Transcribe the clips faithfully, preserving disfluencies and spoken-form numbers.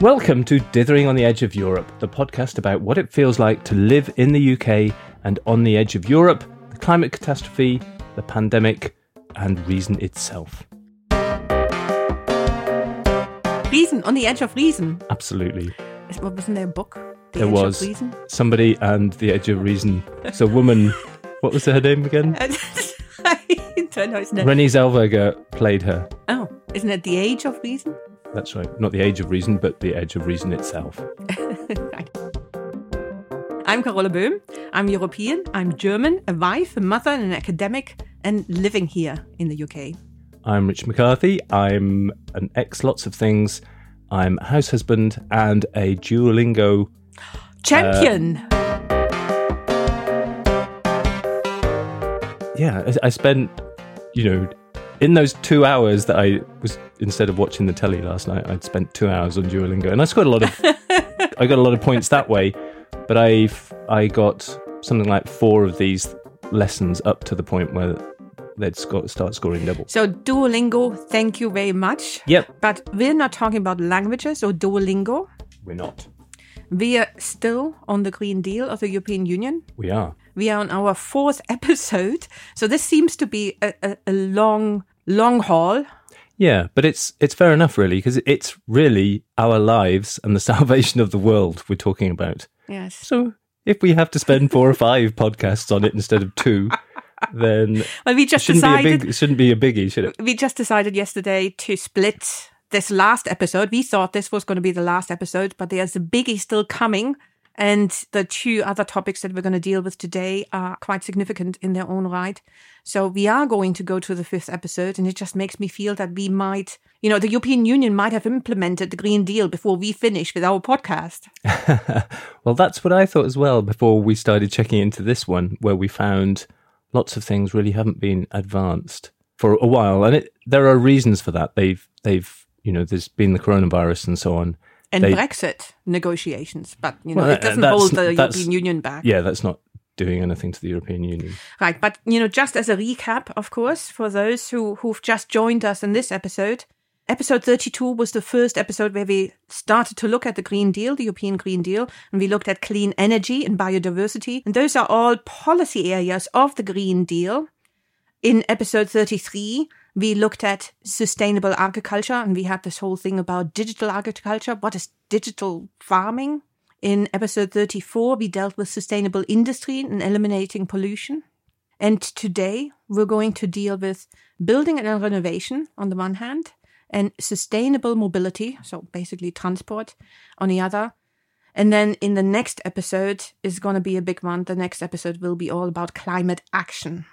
Welcome to Dithering on the Edge of Europe, the podcast about what it feels like to live in the U K and on the edge of Europe, the climate catastrophe, the pandemic, and reason itself. Reason, on the edge of reason. Absolutely. Wasn't there a book? The there Edge was of Reason? Somebody and the edge of reason. It's a woman. What was her name again? I don't know. Isn't it? Renée Zellweger played her. Oh, isn't it The Age of Reason? That's right. Not the age of reason, but the edge of reason itself. Right. I'm Carola Böhm. I'm European. I'm German, a wife, a mother, and an academic, and living here in the U K. I'm Rich McCarthy. I'm an ex lots of things. I'm a house husband and a Duolingo champion. Uh, yeah, I, I spent, you know, in those two hours that I was, instead of watching the telly last night, I'd spent two hours on Duolingo, and I scored a lot of, I got a lot of points that way. But I, I got something like four of these lessons up to the point where they'd sco- start scoring double. So Duolingo, thank you very much. Yep. But we're not talking about languages or Duolingo. We're not. We're still on the Green Deal of the European Union. We are. We are on our fourth episode. So this seems to be a, a, a long, long haul. Yeah, but it's it's fair enough, really, because it's really our lives and the salvation of the world we're talking about. Yes. So if we have to spend four or five podcasts on it instead of two, then well, we just it shouldn't decided, be a big, it shouldn't be a biggie, should it? We just decided yesterday to split this last episode. We thought this was going to be the last episode, but there's a biggie still coming. And the two other topics that we're going to deal with today are quite significant in their own right. So we are going to go to the fifth episode, and it just makes me feel that we might, you know, the European Union might have implemented the Green Deal before we finish with our podcast. Well, that's what I thought as well before we started checking into this one, where we found lots of things really haven't been advanced for a while. And it, there are reasons for that. They've, they've, you know, there's been the coronavirus and so on. And they, Brexit negotiations, but you know well, it doesn't hold the European Union back. Yeah, that's not doing anything to the European Union. Right, but you know, just as a recap, of course, for those who, who've just joined us in this episode, episode thirty-two was the first episode where we started to look at the Green Deal, the European Green Deal, and we looked at clean energy and biodiversity. And those are all policy areas of the Green Deal. In episode thirty-three, we looked at sustainable agriculture, and we had this whole thing about digital agriculture. What is digital farming? In episode thirty-four, we dealt with sustainable industry and eliminating pollution. And today, we're going to deal with building and renovation on the one hand, and sustainable mobility, so basically transport, on the other. And then in the next episode is going to be a big one. The next episode will be all about climate action.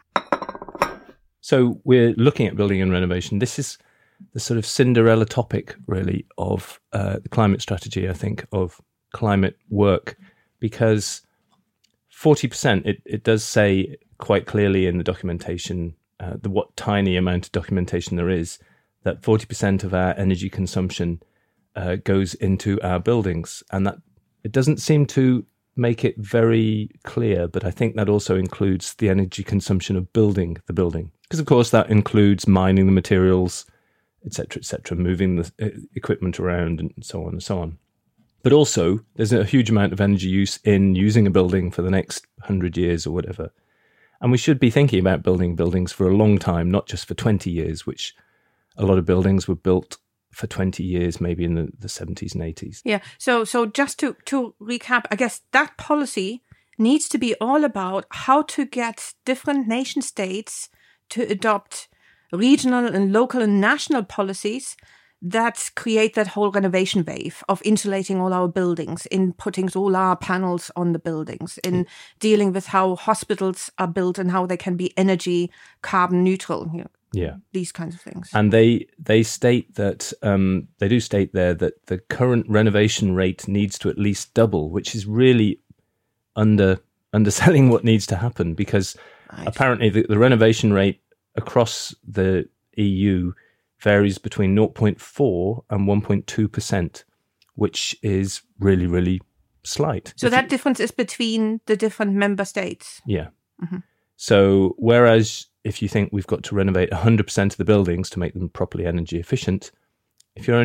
So we're looking at building and renovation. This is the sort of Cinderella topic, really, of uh, the climate strategy, I think, of climate work, because forty percent, it, it does say quite clearly in the documentation, uh, the what tiny amount of documentation there is, that forty percent of our energy consumption uh, goes into our buildings. And that it doesn't seem to make it very clear, but I think that also includes the energy consumption of building the building. Because, of course, that includes mining the materials, et cetera, et cetera, moving the uh, equipment around and so on and so on. But also, there's a huge amount of energy use in using a building for the next hundred years or whatever. And we should be thinking about building buildings for a long time, not just for twenty years, which a lot of buildings were built for twenty years, maybe in the, the seventies and eighties. Yeah, so so just to, to recap, I guess that policy needs to be all about how to get different nation states to adopt regional and local and national policies that create that whole renovation wave of insulating all our buildings, in putting solar panels on the buildings, in dealing with how hospitals are built and how they can be energy carbon neutral. You know, yeah, these kinds of things. And they they state that um, they do state there that the current renovation rate needs to at least double, which is really under underselling what needs to happen, because right. apparently the, the renovation rate across the E U varies between zero point four and one point two percent, which is really, really slight. So if that you, difference is between the different member states? Yeah. Mm-hmm. So whereas if you think we've got to renovate one hundred percent of the buildings to make them properly energy efficient, if you're only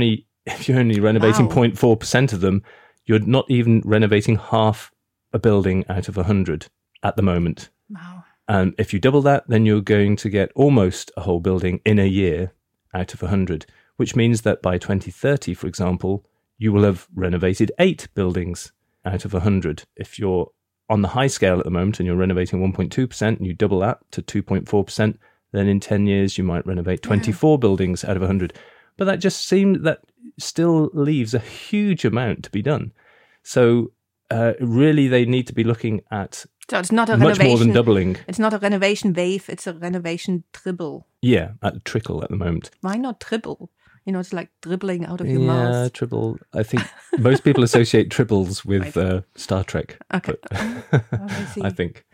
if you're only renovating Wow. zero point four percent of them, you're not even renovating half a building out of one hundred at the moment. Wow. And if you double that, then you're going to get almost a whole building in a year out of one hundred, which means that by twenty thirty, for example, you will have renovated eight buildings out of one hundred. If you're on the high scale at the moment and you're renovating one point two percent and you double that to two point four percent, then in ten years you might renovate twenty-four yeah. buildings out of one hundred. But that just seems that still leaves a huge amount to be done. So uh, really they need to be looking at So it's not a much renovation. more than doubling. It's not a renovation wave, it's a renovation dribble. Yeah, at a trickle at the moment. Why not dribble? You know, it's like dribbling out of your yeah, mouth. Yeah, tribble. I think most people associate tribbles with uh, Star Trek. Okay. But Oh, I see. I think.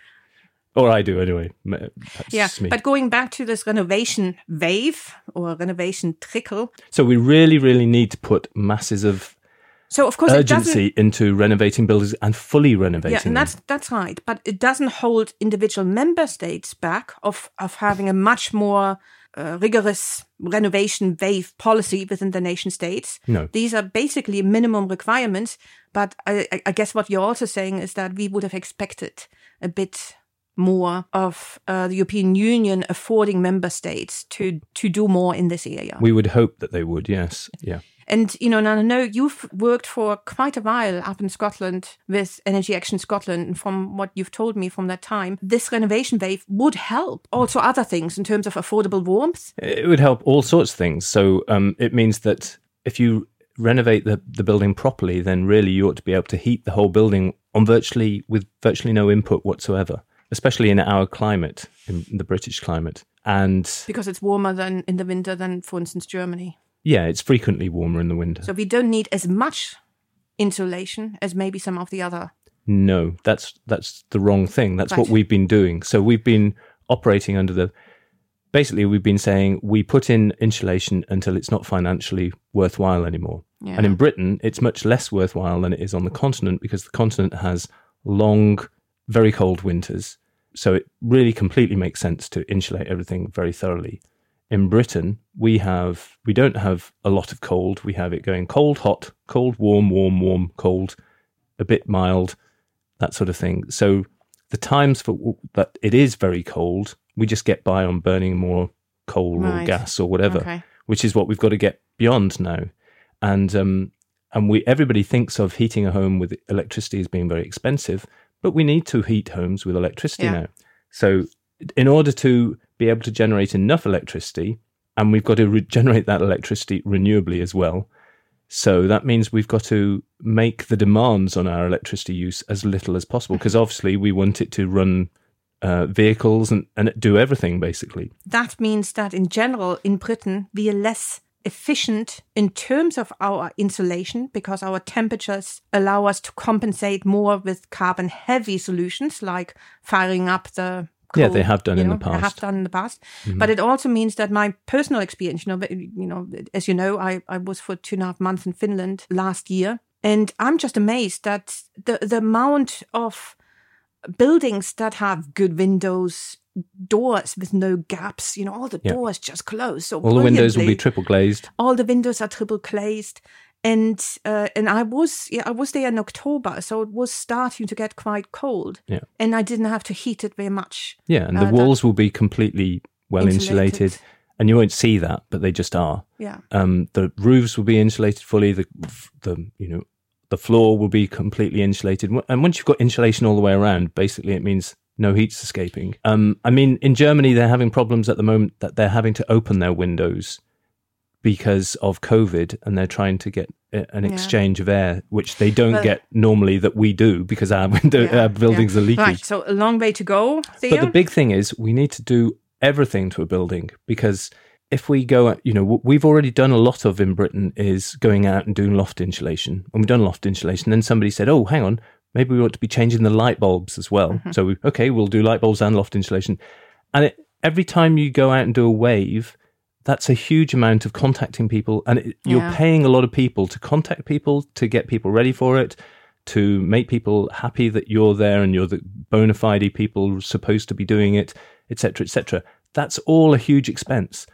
Or I do anyway. That's Yeah, me. but going back to this renovation wave or renovation trickle. So we really, really need to put masses of So of course it doesn't. urgency into renovating buildings and fully renovating Yeah, and them. that's that's right. But it doesn't hold individual member states back of of having a much more uh, rigorous renovation wave policy within the nation states. No. These are basically minimum requirements. But I, I- I guess what you're also saying is that we would have expected a bit more of uh, the European Union affording member states to to do more in this area. We would hope that they would, yes. Yeah. And, you know, and I know you've worked for quite a while up in Scotland with Energy Action Scotland. And from what you've told me from that time, this renovation wave would help also other things in terms of affordable warmth. It would help all sorts of things. So um, it means that if you renovate the, the building properly, then really you ought to be able to heat the whole building on virtually with virtually no input whatsoever, especially in our climate, in the British climate. And Because it's warmer than in the winter than, for instance, Germany. yeah, it's frequently warmer in the winter. So we don't need as much insulation as maybe some of the other. No, that's that's the wrong thing. That's Right. what we've been doing. So we've been operating under the, basically we've been saying we put in insulation until it's not financially worthwhile anymore. Yeah. And in Britain, it's much less worthwhile than it is on the continent because the continent has long, very cold winters. So it really completely makes sense to insulate everything very thoroughly. In Britain, we have we don't have a lot of cold. We have it going cold, hot, cold, warm, warm, warm, cold, a bit mild, that sort of thing. So the times for that it is very cold, we just get by on burning more coal or Right. gas or whatever, Okay. which is what we've got to get beyond now. And um, and we everybody thinks of heating a home with electricity as being very expensive, but we need to heat homes with electricity Yeah. now. So in order to be able to generate enough electricity, and we've got to re- generate that electricity renewably as well. So that means we've got to make the demands on our electricity use as little as possible, because obviously we want it to run uh, vehicles and, and do everything, basically. That means that in general, in Britain, we are less efficient in terms of our insulation because our temperatures allow us to compensate more with carbon-heavy solutions like firing up the coal, Yeah, they have done you in know, the they have past. done in the past. But it also means that my personal experience, you know, you know, as you know, I, I was for two and a half months in Finland last year, and I'm just amazed that the the amount of buildings that have good windows, doors with no gaps, you know, all the Yeah. doors just close. So All the windows will be brilliantly. triple glazed. All the windows are triple glazed. And uh, and I was yeah, I was there in October, so it was starting to get quite cold. Yeah. And I didn't have to heat it very much. Yeah, and the Uh, walls will be completely well insulated. Insulated. and you won't see that, but they just are. Yeah. Um, the roofs will be insulated fully. The the you know the floor will be completely insulated. And once you've got insulation all the way around, basically it means no heat's escaping. Um, I mean, in Germany, they're having problems at the moment that they're having to open their windows because of COVID, and they're trying to get an Yeah. exchange of air, which they don't But- get normally that we do because our window, Yeah, our buildings yeah. are leaky. Right, so a long way to go there. But the big thing is we need to do everything to a building, because if we go, you know, what we've already done a lot of in Britain is going out and doing loft insulation. And we've done loft insulation. Then somebody said, oh, hang on, maybe we ought to be changing the light bulbs as well. Mm-hmm. So, we, okay, we'll do light bulbs and loft insulation. And it, every time you go out and do a wave, that's a huge amount of contacting people. And it, you're Yeah. paying a lot of people to contact people, to get people ready for it, to make people happy that you're there and you're the bona fide people supposed to be doing it, et cetera, et cetera. That's all a huge expense.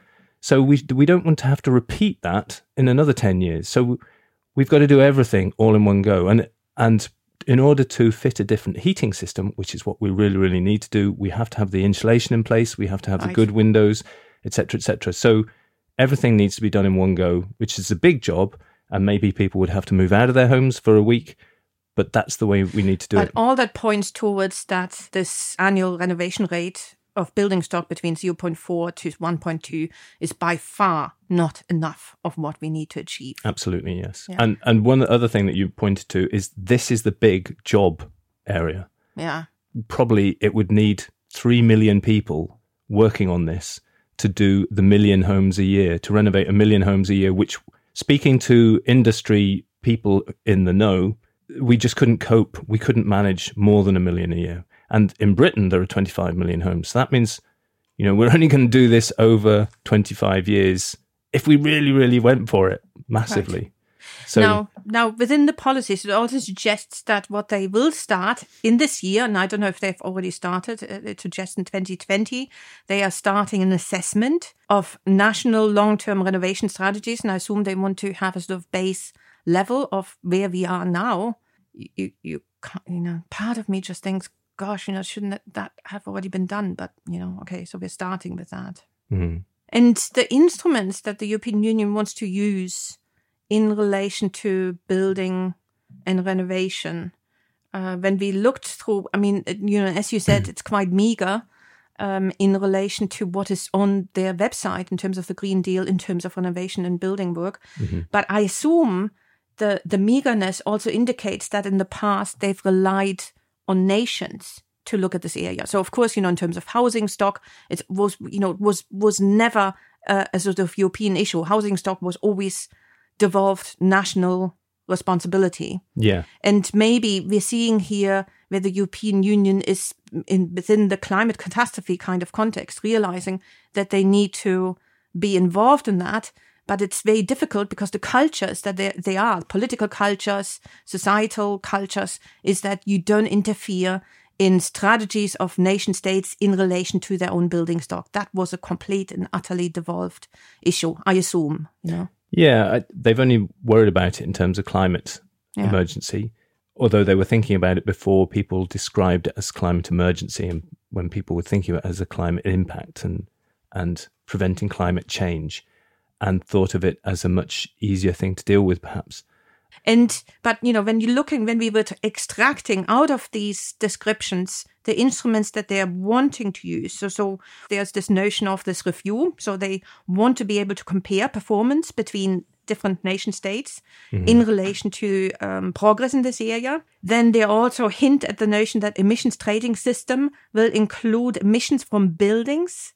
So we we don't want to have to repeat that in another ten years. So we've got to do everything all in one go. And and in order to fit a different heating system, which is what we really, really need to do, we have to have the insulation in place. We have to have right. the good windows, et cetera, et cetera. So everything needs to be done in one go, which is a big job. And maybe people would have to move out of their homes for a week. But that's the way we need to do but it. But all that points towards that this annual renovation rate of building stock between zero point four to one point two is by far not enough of what we need to achieve. Absolutely, yes. Yeah. And and one other thing that you pointed to is this is the big job area. Yeah. Probably it would need three million people working on this to do the million homes a year, to renovate a million homes a year, which, speaking to industry people in the know, we just couldn't cope. We couldn't manage more than a million a year. And in Britain, there are twenty-five million homes. So that means, you know, we're only going to do this over twenty-five years if we really, really went for it massively. Right. So now, now, within the policies, it also suggests that what they will start in this year, and I don't know if they've already started, it suggests in twenty twenty, they are starting an assessment of national long-term renovation strategies. And I assume they want to have a sort of base level of where we are now. You, you, you, you know, part of me just thinks, gosh, you know, shouldn't that have already been done? But, you know, okay, so we're starting with that. Mm-hmm. And the instruments that the European Union wants to use in relation to building and renovation, uh, when we looked through, I mean, you know, as you said, it's quite meager um, in relation to what is on their website in terms of the Green Deal, in terms of renovation and building work. Mm-hmm. But I assume the, the meagerness also indicates that in the past they've relied on nations to look at this area. So of course, you know, in terms of housing stock, it was, you know, was was never uh, a sort of European issue. Housing stock was always devolved national responsibility. Yeah. And maybe we're seeing here where the European Union is in within the climate catastrophe kind of context, realizing that they need to be involved in that. But it's very difficult because the cultures that they, they are, political cultures, societal cultures, is that you don't interfere in strategies of nation states in relation to their own building stock. That was a complete and utterly devolved issue, I assume, you know. Yeah, I, they've only worried about it in terms of climate yeah. emergency, although they were thinking about it before people described it as climate emergency, and when people were thinking of it as a climate impact and and preventing climate change, and thought of it as a much easier thing to deal with, perhaps. And, but, you know, when you're looking, when we were extracting out of these descriptions, the instruments that they're wanting to use. So, so there's this notion of this review. So they want to be able to compare performance between different nation states mm-hmm. in relation to um, progress in this area. Then they also hint at the notion that emissions trading system will include emissions from buildings.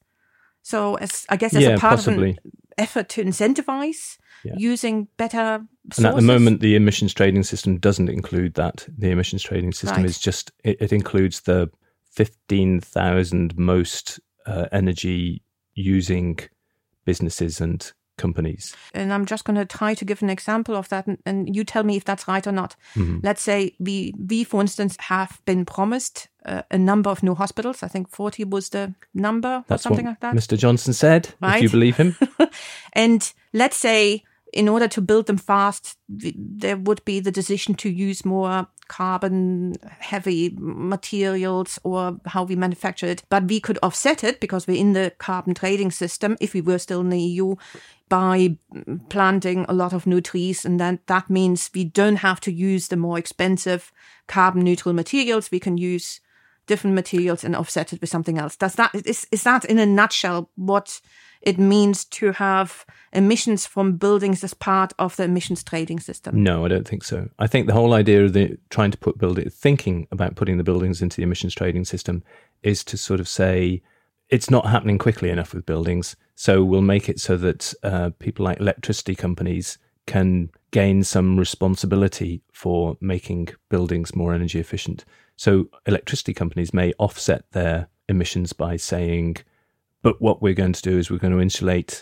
So as I guess as yeah, a part possibly. of an effort to incentivize yeah. using better sources. And at the moment, the emissions trading system doesn't include that. The emissions trading system right. is just, it, it includes the fifteen thousand most uh, energy using businesses and companies. And I'm just going to try to give an example of that, and, and you tell me if that's right or not. Mm-hmm. Let's say we, we, for instance, have been promised uh, a number of new hospitals. I think forty was the number that's or something what like that. Mister Johnson said, right? If you believe him. And let's say in order to build them fast, there would be the decision to use more carbon heavy materials or how we manufacture it. But we could offset it because we're in the carbon trading system, if we were still in the E U, by planting a lot of new trees. And then that means we don't have to use the more expensive carbon neutral materials. We can use different materials and offset it with something else. Does that, is, is that in a nutshell what it means to have emissions from buildings as part of the emissions trading system? No, I don't think so. I think the whole idea of the trying to put building, thinking about putting the buildings into the emissions trading system is to sort of say it's not happening quickly enough with buildings, so we'll make it so that uh, people like electricity companies can gain some responsibility for making buildings more energy efficient. So electricity companies may offset their emissions by saying, but what we're going to do is we're going to insulate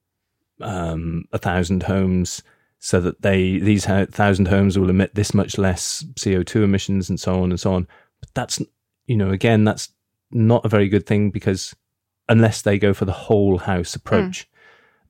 um, a thousand homes so that they these ha- thousand homes will emit this much less C O two emissions and so on and so on. But that's, you know, again, that's not a very good thing because unless they go for the whole house approach.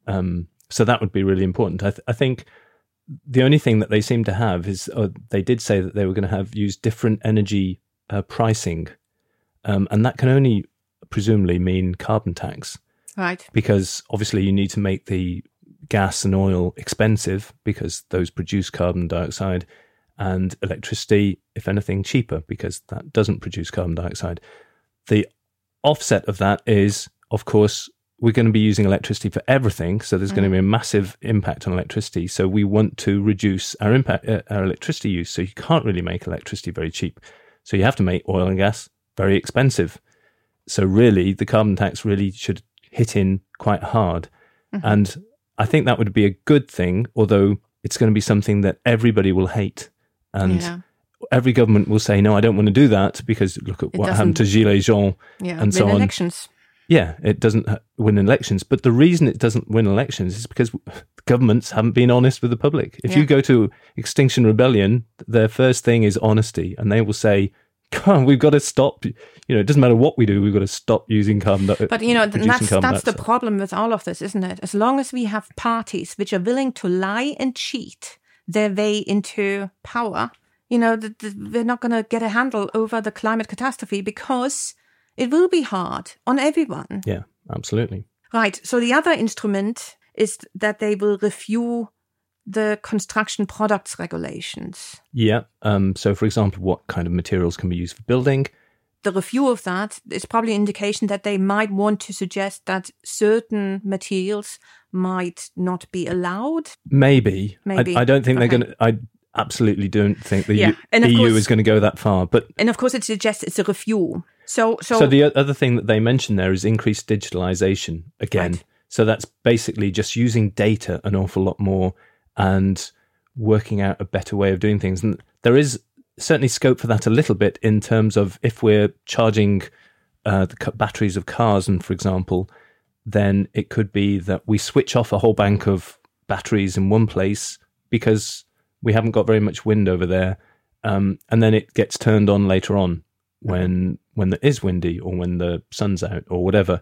Um, so that would be really important. I, th- I think the only thing that they seem to have is uh, they did say that they were going to have use different energy uh, pricing, um, and that can only presumably mean carbon tax. Right. Because obviously you need to make the gas and oil expensive because those produce carbon dioxide, and electricity, if anything, cheaper because that doesn't produce carbon dioxide. The offset of that is, of course, we're going to be using electricity for everything, so there's mm. going to be a massive impact on electricity. So we want to reduce our impact, uh, our electricity use. So you can't really make electricity very cheap. So you have to make oil and gas very expensive. So really, the carbon tax really should hit in quite hard. Mm-hmm. And I think that would be a good thing, although it's going to be something that everybody will hate. And yeah. every government will say, no, I don't want to do that because look at it what happened to Gilets Jaunes yeah, and so on. Elections. Yeah, it doesn't win elections. But the reason it doesn't win elections is because governments haven't been honest with the public. If yeah. you go to Extinction Rebellion, their first thing is honesty. And they will say, come on, we've got to stop. You know, it doesn't matter what we do, we've got to stop using carbon dioxide. But, you know, that's, that's the problem with all of this, isn't it? As long as we have parties which are willing to lie and cheat their way into power, you know, the, the, we're not going to get a handle over the climate catastrophe because it will be hard on everyone. Yeah, absolutely. Right. So the other instrument is that they will review the construction products regulations. Yeah. Um, so, for example, what kind of materials can be used for building? The review of that is probably an indication that they might want to suggest that certain materials might not be allowed. Maybe. Maybe. I, I don't think okay. they're going to... I absolutely don't think the yeah. U, E U course, is going to go that far. But And of course, it suggests it's a review. So, so, so the other thing that they mentioned there is increased digitalization again. Right. So that's basically just using data an awful lot more and working out a better way of doing things. And there is certainly scope for that a little bit in terms of if we're charging uh, the batteries of cars, and for example, then it could be that we switch off a whole bank of batteries in one place because we haven't got very much wind over there. Um, and then it gets turned on later on when when it is windy or when the sun's out or whatever.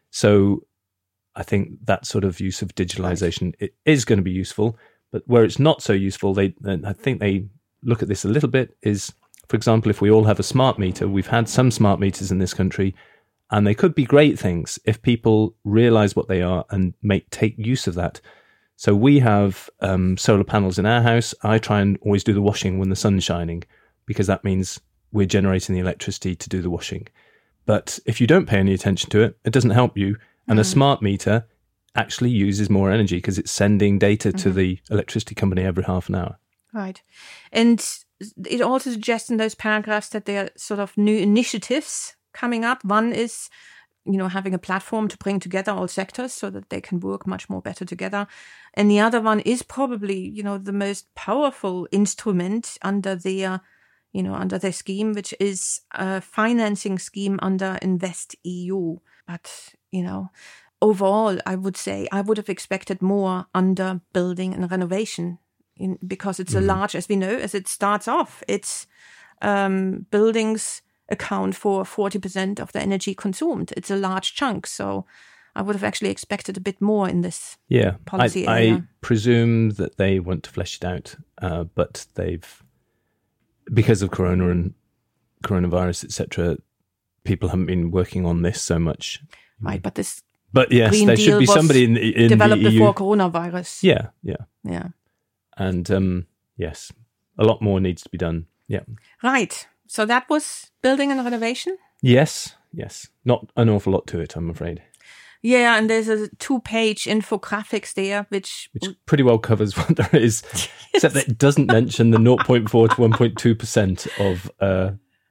So I think that sort of use of digitalization right. it is going to be useful. But where it's not so useful, they I think they look at this a little bit, is, for example, if we all have a smart meter, we've had some smart meters in this country, and they could be great things if people realize what they are and make take use of that. So we have um, solar panels in our house. I try and always do the washing when the sun's shining, because that means we're generating the electricity to do the washing. But if you don't pay any attention to it, it doesn't help you. And mm. a smart meter actually uses more energy because it's sending data mm-hmm. to the electricity company every half an hour. Right. And it also suggests in those paragraphs that there are sort of new initiatives coming up. One is, you know, having a platform to bring together all sectors so that they can work much more better together. And the other one is probably, you know, the most powerful instrument under their, you know, under their scheme, which is a financing scheme under Invest E U. But, you know, overall, I would say I would have expected more under building and renovation in, because it's mm. a large, as we know, as it starts off, it's um, buildings account for forty percent of the energy consumed. It's a large chunk. So I would have actually expected a bit more in this yeah, policy I, area. I presume that they want to flesh it out, uh, but they've, because of Corona and coronavirus, et cetera, people haven't been working on this so much. Right, but this But yes, Green there Deal should be somebody in, in developed the E U. before coronavirus. Yeah, yeah. Yeah. And um, yes, a lot more needs to be done. Yeah. Right. So that was building and renovation? Yes, yes. Not an awful lot to it, I'm afraid. Yeah, and there's a two-page infographics there, which... Which pretty well covers what there is, yes. Except that it doesn't mention the zero point four to one point two percent of uh,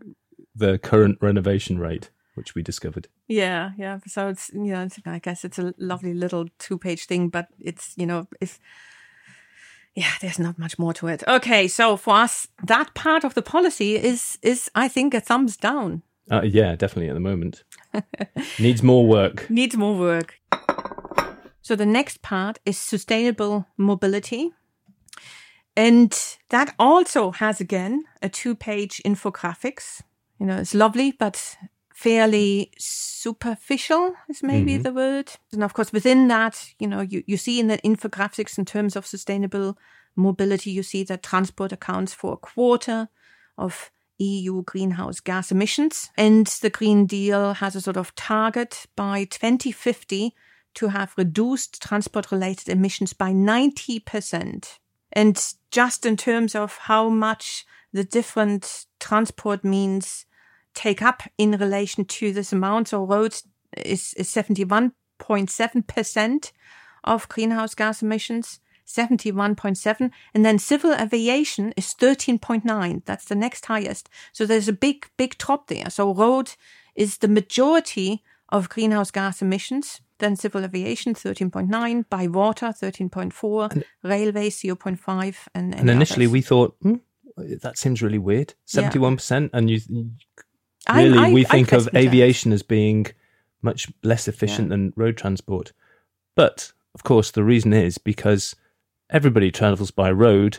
the current renovation rate, which we discovered. Yeah, yeah. So it's, you know, it's, I guess it's a lovely little two-page thing, but it's, you know, if... Yeah, there's not much more to it. Okay, so for us, that part of the policy is, is I think, a thumbs down. Uh, yeah, definitely at the moment. Needs more work. Needs more work. So the next part is sustainable mobility. And that also has, again, a two-page infographics. You know, it's lovely, but fairly superficial is maybe mm-hmm. the word. And of course, within that, you know, you, you see in the infographics in terms of sustainable mobility, you see that transport accounts for a quarter of E U greenhouse gas emissions. And the Green Deal has a sort of target by twenty fifty to have reduced transport-related emissions by ninety percent. And just in terms of how much the different transport means take up in relation to this amount, so roads is, is seventy-one point seven percent of greenhouse gas emissions, seventy-one point seven, and then civil aviation is thirteen point nine. That's the next highest. So there's a big, big drop there. So road is the majority of greenhouse gas emissions, then civil aviation thirteen point nine, by water thirteen point four, and railways zero point five. And, and initially others. we thought, hmm, that seems really weird, seventy-one percent, yeah. and you... Really, I, I, we think of aviation as being much less efficient yeah. than road transport. But, of course, the reason is because everybody travels by road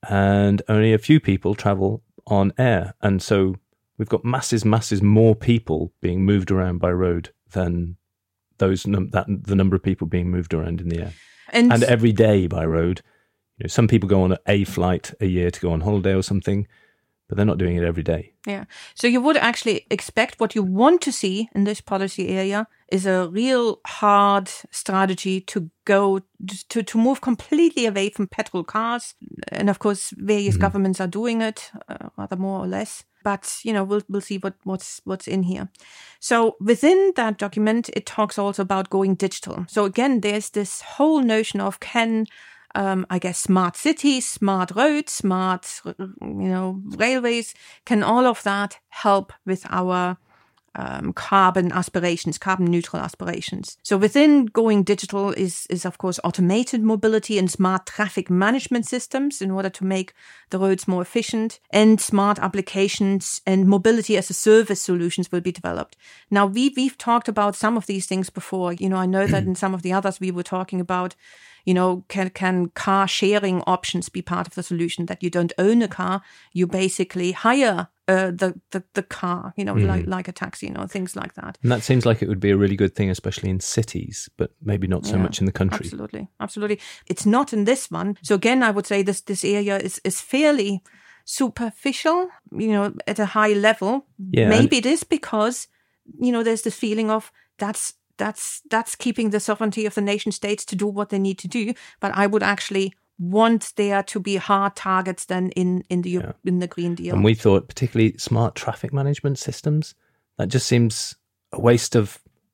and only a few people travel on air. And so we've got masses, masses more people being moved around by road than those num- that the number of people being moved around in the air. And, and every day by road. You know, some people go on a flight a year to go on holiday or something, but they're not doing it every day. Yeah. So you would actually expect what you want to see in this policy area is a real hard strategy to go to, to move completely away from petrol cars. And of course, various mm-hmm. governments are doing it, uh, rather more or less. But, you know, we'll we'll see what, what's what's in here. So within that document, it talks also about going digital. So again, there's this whole notion of can Um, I guess smart cities, smart roads, smart, you know, railways, can all of that help with our um, carbon aspirations, carbon neutral aspirations? So within going digital is, is of course, automated mobility and smart traffic management systems in order to make the roads more efficient, and smart applications and mobility as a service solutions will be developed. Now, we, we've talked about some of these things before. You know, I know that in some of the others we were talking about, you know, can can car sharing options be part of the solution, that you don't own a car, you basically hire uh, the, the the car, you know, mm. like like a taxi, you know, things like that. And that seems like it would be a really good thing, especially in cities, but maybe not so yeah, much in the country. Absolutely, absolutely. It's not in this one. So again, I would say this this area is is fairly superficial, you know, at a high level. Yeah, maybe it is because, you know, there's this feeling of that's That's that's keeping the sovereignty of the nation states to do what they need to do. But I would actually want there to be hard targets then in in the yeah. in the Green Deal. And we thought particularly smart traffic management systems. That just seems a waste of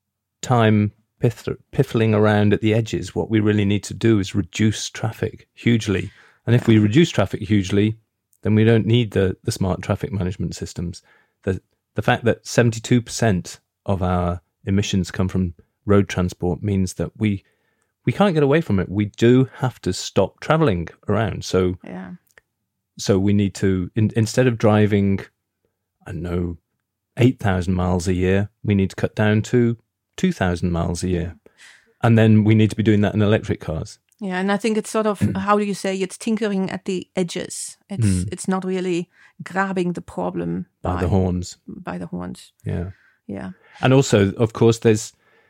time piff- piffling around at the edges. What we really need to do is reduce traffic hugely. And if we reduce traffic hugely, then we don't need the the smart traffic management systems. The the fact that seventy-two percent of our emissions come from road transport means that we we can't get away from it. We do have to stop traveling around. So yeah. So we need to in, instead of driving, I don't know, eight thousand miles a year, we need to cut down to two thousand miles a year, and then we need to be doing that in electric cars. Yeah, and I think it's sort of how do you say it's tinkering at the edges. It's mm. it's not really grabbing the problem by, by the horns. By the horns. Yeah. Yeah. And also, of course, there's,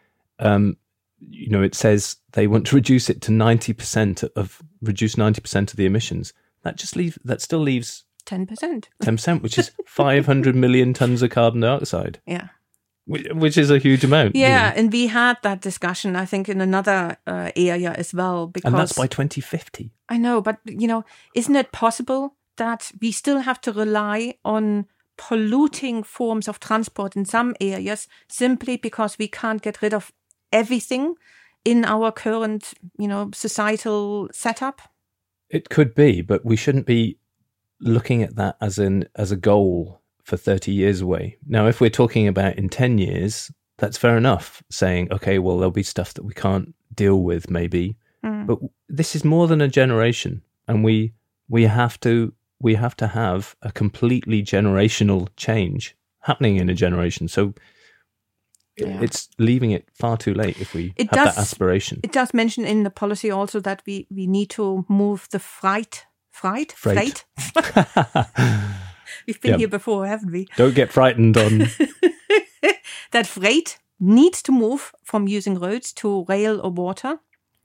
um, you know, it says they want to reduce it to ninety percent of, reduce ninety percent of the emissions. That just leaves, that still leaves ten percent. ten percent, which is five hundred million tons of carbon dioxide. Yeah. Which, which is a huge amount. Yeah. You know? And we had that discussion, I think, in another uh, area as well. Because, and that's by twenty fifty. I know, but, you know, isn't it possible that we still have to rely on polluting forms of transport in some areas simply because we can't get rid of everything in our current, you know, societal setup? It could be, but we shouldn't be looking at that as an as a goal for thirty years away. Now, if we're talking about in ten years, that's fair enough, saying, okay, well, there'll be stuff that we can't deal with maybe. Mm. But this is more than a generation, and we we have to we have to have a completely generational change happening in a generation. So yeah. it's leaving it far too late if we it have does, that aspiration. It does mention in the policy also that we, we need to move the freight, freight, freight. freight. We've been yeah. here before, haven't we? Don't get frightened on that freight needs to move from using roads to rail or water.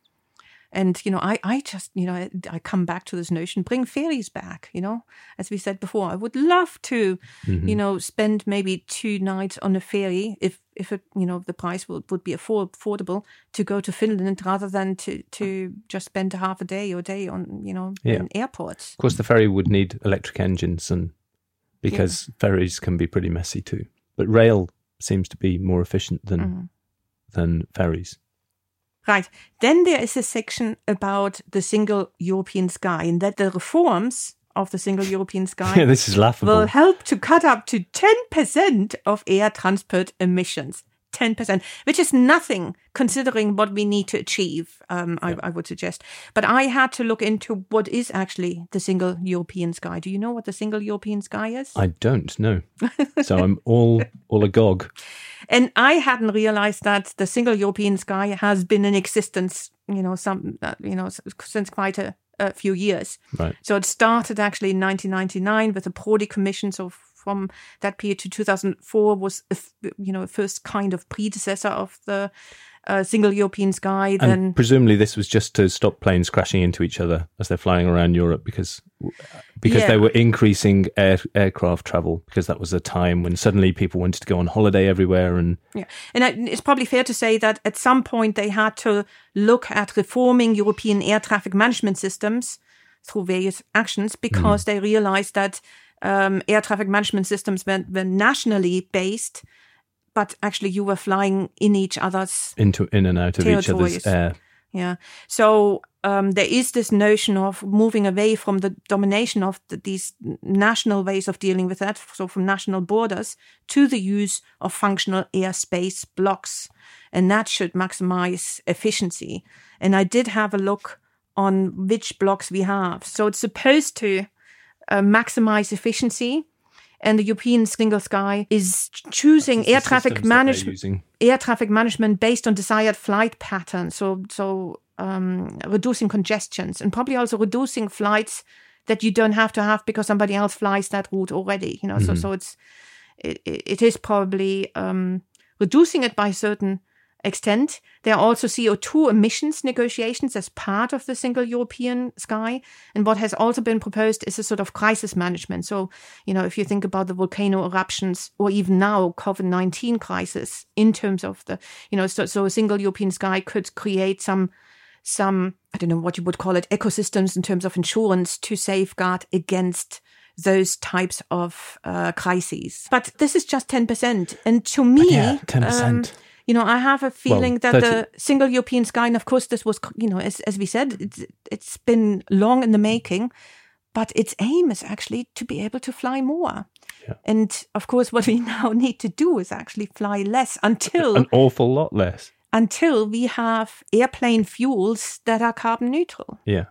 And, you know, I, I just, you know, I, I come back to this notion, bring ferries back, you know, as we said before. I would love to, mm-hmm. you know, spend maybe two nights on a ferry if, if it, you know, the price would, would be afford, affordable to go to Finland rather than to, to just spend half a day or a day on, you know, yeah. in airports. Of course, the ferry would need electric engines and because yeah. ferries can be pretty messy too. But rail seems to be more efficient than mm-hmm. than ferries. Right. Then there is a section about the single European sky and that the reforms of the single European sky yeah, this is laughable. will help to cut up to ten percent of air transport emissions. ten percent, which is nothing considering what we need to achieve, um, I, yeah. I would suggest. But I had to look into what is actually the single European sky. Do you know what the single European sky is? I don't know. So I'm all all agog. And I hadn't realized that the single European sky has been in existence, you know, some, uh, you know, since quite a, a few years. Right. So it started actually in nineteen ninety-nine with the Prodi Commission. So from that period to two thousand four was, a, you know, first kind of predecessor of the uh, single European sky. And then presumably this was just to stop planes crashing into each other as they're flying around Europe because because yeah. they were increasing air, aircraft travel because that was a time when suddenly people wanted to go on holiday everywhere. And yeah, and it's probably fair to say that at some point they had to look at reforming European air traffic management systems through various actions because mm. they realized that Um, air traffic management systems were, were nationally based, but actually you were flying in each other's into in and out of each other's air. Yeah. So um, there is this notion of moving away from the domination of the, these national ways of dealing with that, so from national borders, to the use of functional airspace blocks. And that should maximize efficiency. And I did have a look on which blocks we have. So it's supposed to Uh, maximize efficiency, and the European single sky is choosing air traffic management, air traffic management based on desired flight patterns. So, so um, reducing congestions and probably also reducing flights that you don't have to have because somebody else flies that route already. You know, mm-hmm. so so it's it, it is probably um, reducing it by a certain extent. There are also C O two emissions negotiations as part of the single European sky. And what has also been proposed is a sort of crisis management. So, you know, if you think about the volcano eruptions or even now COVID nineteen crisis in terms of the, you know, so, so a single European sky could create some, some, I don't know what you would call it, ecosystems in terms of insurance to safeguard against those types of uh, crises. But this is just ten percent. And to me, but yeah, ten percent. Um, You know, I have a feeling well, that the single European sky, and of course this was, you know, as, as we said, it's, it's been long in the making, but its aim is actually to be able to fly more. Yeah. And of course, what we now need to do is actually fly less until... An awful lot less. Until we have airplane fuels that are carbon neutral. Yeah.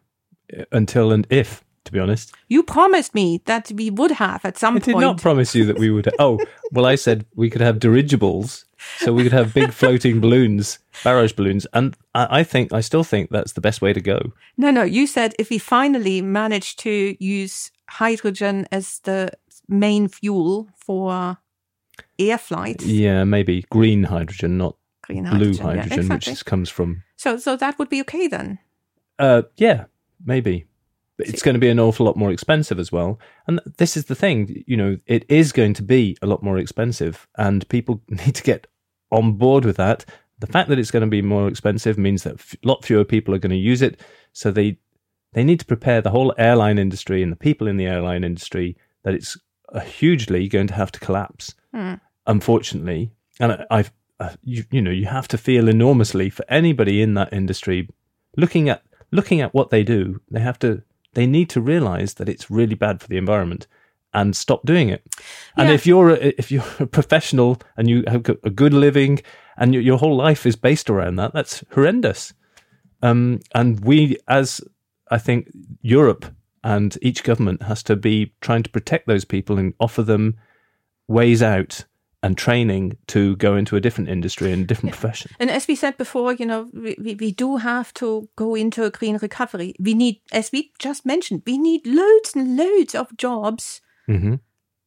Until and if, to be honest. You promised me that we would have at some I point. I did not promise you that we would. Oh, well, I said we could have dirigibles. So we could have big floating balloons, barrage balloons. And I, I think, I still think that's the best way to go. No, no, you said if we finally manage to use hydrogen as the main fuel for air flights. Yeah, maybe green hydrogen, not green blue hydrogen, hydrogen, yeah, exactly. which is, comes from... So so that would be okay then? Uh, yeah, maybe. But it's going to be an awful lot more expensive as well. And this is the thing, you know, it is going to be a lot more expensive and people need to get on board with that. The fact that it's going to be more expensive means that a lot fewer people are going to use it. So they they need to prepare the whole airline industry and the people in the airline industry that it's uh, hugely going to have to collapse, mm. unfortunately. And I, I've, uh, you, you know, you have to feel enormously for anybody in that industry looking at looking at what they do. They have to. They need to realize that it's really bad for the environment and stop doing it. And yeah. if you're a, if you're a professional and you have a good living and your, your whole life is based around that, that's horrendous. Um, and we, as I think Europe and each government has to be trying to protect those people and offer them ways out and training to go into a different industry and a different yeah. profession. And as we said before, you know, we, we, we do have to go into a green recovery. We need, as we just mentioned, we need loads and loads of jobs mm-hmm.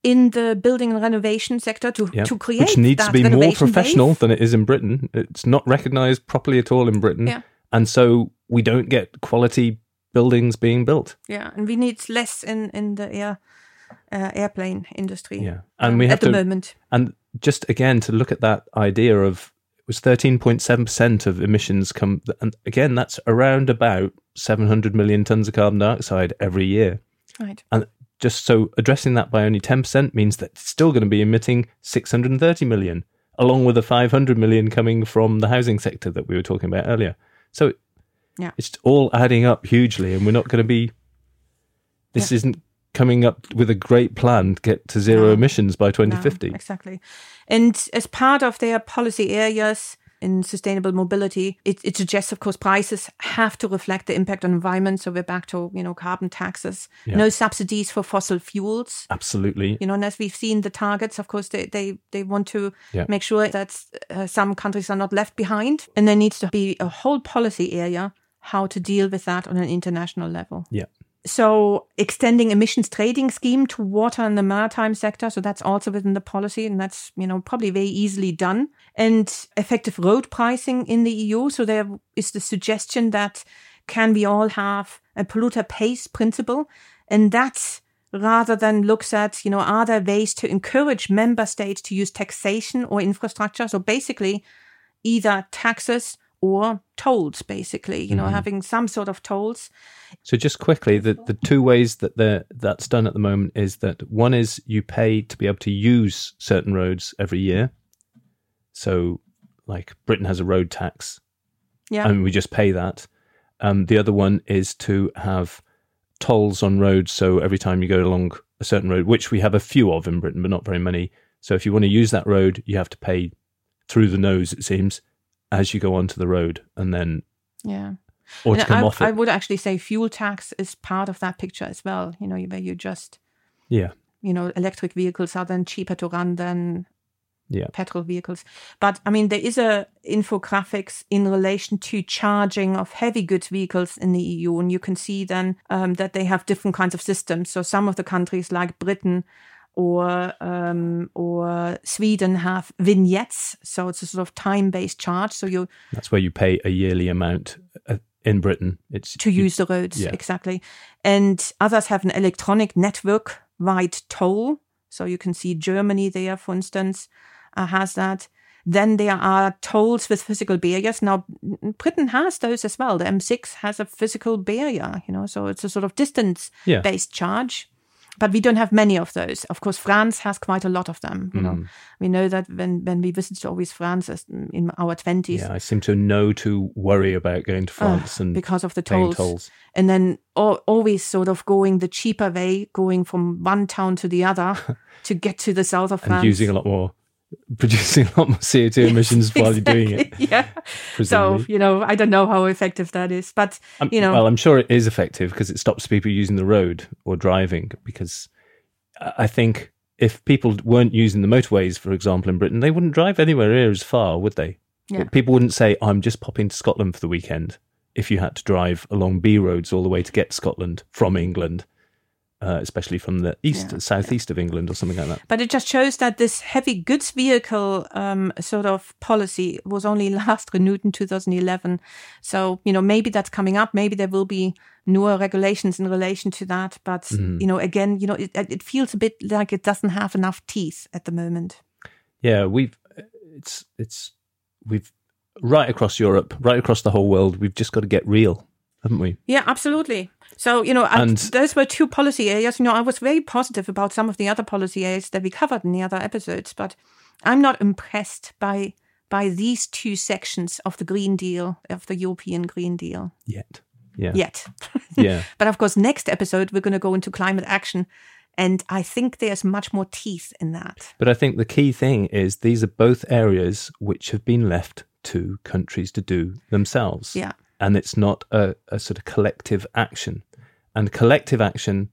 in the building and renovation sector to, yeah. to create Which needs that to be more renovation professional wave. than it is in Britain. It's not recognised properly at all in Britain. Yeah. And so we don't get quality buildings being built. Yeah, and we need less in, in the air uh, airplane industry. Yeah. And um, we have at the to, moment. And just again, to look at that idea of, it was thirteen point seven percent of emissions come, and again, that's around about seven hundred million tonnes of carbon dioxide every year. Right. And just so addressing that by only ten percent means that it's still going to be emitting six hundred thirty million, along with the five hundred million coming from the housing sector that we were talking about earlier. So yeah. It's all adding up hugely, and we're not going to be, this yeah. isn't coming up with a great plan to get to zero no. emissions by twenty fifty. No, exactly. And as part of their policy areas in sustainable mobility, it, it suggests, of course, prices have to reflect the impact on environment. So we're back to, you know, carbon taxes, yeah. no subsidies for fossil fuels. Absolutely. You know, and as we've seen the targets, of course, they, they, they want to yeah. make sure that uh, some countries are not left behind. And there needs to be a whole policy area how to deal with that on an international level. Yeah. So extending emissions trading scheme to water and the maritime sector. So that's also within the policy, and that's, you know, probably very easily done. And effective road pricing in the E U. So there is the suggestion that can we all have a polluter pays principle? And that's rather than looks at, you know, are there ways to encourage member states to use taxation or infrastructure? So basically either taxes or tolls, basically, you know, mm-hmm. having some sort of tolls. So just quickly, the, the two ways that that's done at the moment is that one is you pay to be able to use certain roads every year. So like Britain has a road tax. Yeah. And we just pay that. Um, the other one is to have tolls on roads. So every time you go along a certain road, which we have a few of in Britain, but not very many. So if you want to use that road, you have to pay through the nose, it seems, as you go onto the road, and then yeah, or to and come I, off it. I would actually say fuel tax is part of that picture as well. You know, where you just yeah, you know, electric vehicles are then cheaper to run than yeah petrol vehicles. But I mean, there is a infographics in relation to charging of heavy goods vehicles in the E U, and you can see then um, that they have different kinds of systems. So some of the countries like Britain or um, or Sweden have vignettes, so it's a sort of time-based charge. So you that's where you pay a yearly amount. Uh, in Britain, it's to you, use the roads yeah. exactly. And others have an electronic network-wide toll. So you can see Germany there, for instance, uh, has that. Then there are tolls with physical barriers. Now, Britain has those as well. The M six has a physical barrier, you know, so it's a sort of distance-based yeah. charge. But we don't have many of those. Of course, France has quite a lot of them. You mm. know, we know that when, when we visited always France in our twenties. Yeah, I seem to know to worry about going to France uh, and because of the tolls. tolls. And then al- always sort of going the cheaper way, going from one town to the other to get to the south of France. And using a lot more, producing a lot more C O two emissions exactly, while you're doing it. Yeah. Presumably. So, you know, I don't know how effective that is, but, um, you know. Well, I'm sure it is effective because it stops people using the road or driving, because I think if people weren't using the motorways, for example, in Britain, they wouldn't drive anywhere near as far, would they? Yeah. People wouldn't say, I'm just popping to Scotland for the weekend, if you had to drive along B roads all the way to get to Scotland from England. Uh, especially from the east, yeah, southeast yeah. of England or something like that. But it just shows that this heavy goods vehicle um, sort of policy was only last renewed in two thousand eleven. So, you know, maybe that's coming up. Maybe there will be newer regulations in relation to that. But, mm. you know, again, you know, it, it feels a bit like it doesn't have enough teeth at the moment. Yeah, we've, it's, it's, we've, right across Europe, right across the whole world, we've just got to get real, haven't we? Yeah, absolutely. So, you know, and those were two policy areas. You know, I was very positive about some of the other policy areas that we covered in the other episodes, but I'm not impressed by by these two sections of the Green Deal, of the European Green Deal. Yet. Yeah. Yet. Yeah. But of course, next episode, we're going to go into climate action. And I think there's much more teeth in that. But I think the key thing is these are both areas which have been left to countries to do themselves. Yeah. And it's not a, a sort of collective action. And collective action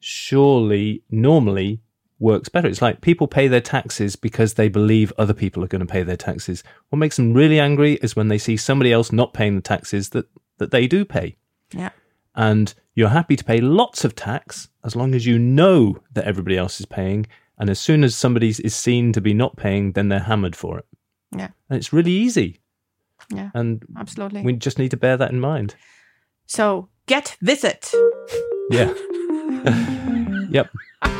surely normally works better. It's like people pay their taxes because they believe other people are going to pay their taxes. What makes them really angry is when they see somebody else not paying the taxes that, that they do pay. Yeah. And you're happy to pay lots of tax as long as you know that everybody else is paying, And as soon as somebody is seen to be not paying, then they're hammered for it. Yeah. And it's really easy. Yeah, and absolutely. We just need to bear that in mind. So get Visit. Yeah. Yep.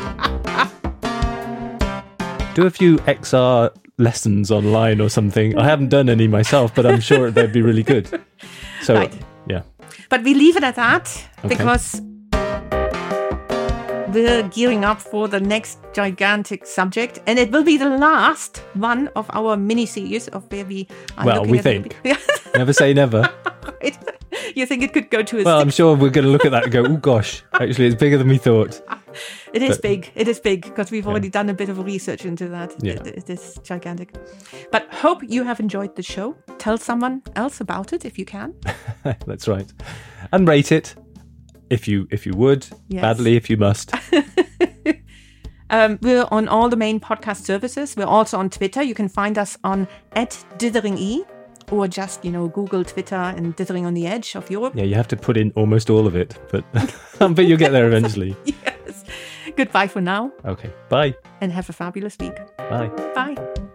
Do a few X R lessons online or something. I haven't done any myself, but I'm sure they'd be really good. So, right. yeah. But we leave it at that Okay. because we're gearing up for the next gigantic subject, and it will be the last one of our mini-series of where we are Well, looking we at think. The, Never say never. right. You think it could go to a Well, six? I'm sure we're going to look at that and go, oh gosh, actually it's bigger than we thought. It is but- big. It is big because we've already Yeah. done a bit of research into that. Yeah. It, it is gigantic. But hope you have enjoyed the show. Tell someone else about it if you can. That's right. And rate it if you if you would. Yes. Badly if you must. Um, we're on all the main podcast services. We're also on Twitter. You can find us on at DitheringE, or just, you know, Google Twitter and Dithering on the Edge of Europe. Yeah, you have to put in almost all of it, but but you'll get there eventually. Yes. Goodbye for now, Okay. Bye. and have a fabulous week. Bye. Bye.